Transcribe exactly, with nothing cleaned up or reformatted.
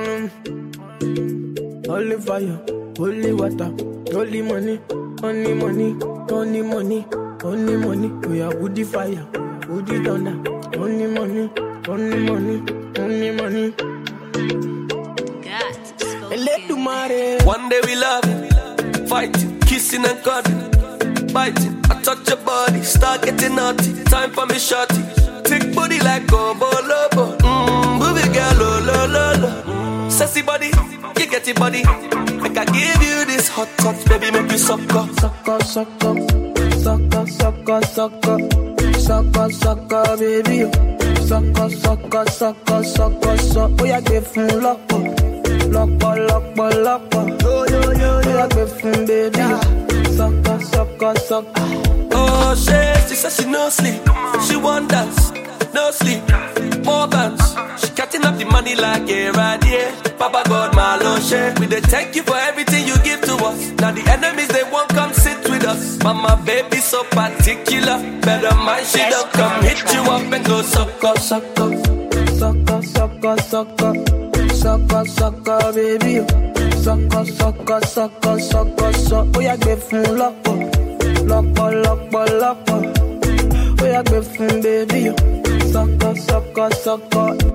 Mm. Holy fire, holy water, holy money, only money, only money, only money. We are woody fire, woody thunder, only money, only money, only money. One day we loving, fighting, kissing and cuddling, biting. I touch your body, start getting naughty. Time for me shorty, thick body like Gombo Lobo. Mmm, movie girl, lo lo lo lo. Sassy body, you get it body. Make I give you this hot touch, baby, make you suck up, suck up, suck up, suck up, suck up, suck up, suck up, suck up, baby. Suck up, suck up, suck up, suck up, suck up. Oh yeah, give me lock up. Lock up, lock up, lock up. Yo, yo, yo, yo, give me baby. Suck up, suck up, suck up. Oh, shit, she says she no sleep. She want dance, no sleep. More bands, she cutting up the money like a radier. Papa God, my Lord, shit. We dey thank you for everything you give to us. Now the enemies, they won't come sit with us. Mama, baby, so particular. Better mind, she don't come hit you up and go suck up, suck up. Suck up, suck up, suck up. Suck up, suck up, baby. Suck up, suck up, suck up, suck up, suck up. Oh yeah, give me lock up. Lock up, lock up, lock up. Oh yeah, give me baby. Suck up, suck up, suck up.